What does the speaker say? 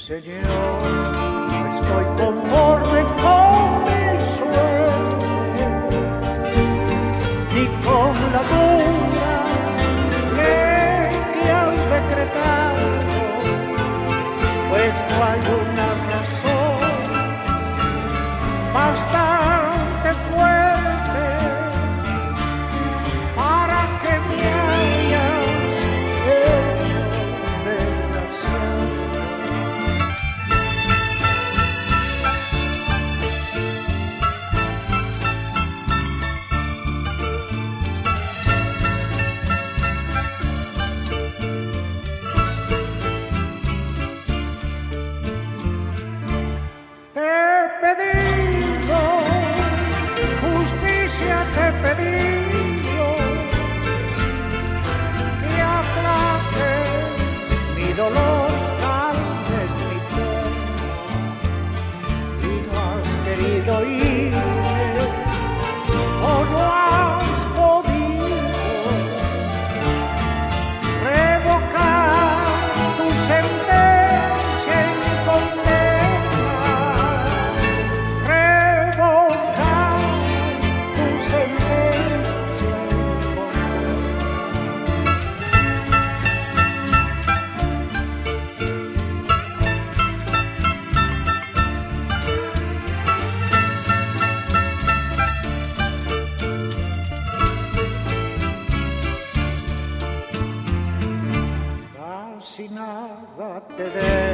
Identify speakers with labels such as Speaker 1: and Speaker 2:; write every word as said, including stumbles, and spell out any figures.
Speaker 1: Señor, no estoy conforme con mi suerte, ni con la dura ley que has decretado, pues no hay una razón bastante fuerte para que me hayas hecho desgraciado. Te he pedido que aplaques mi dolor, calmes mi pena, y no has querido irme o no has podido revocar tu sentencia en condena, revocar tu sentencia en condena. Casi nada te debo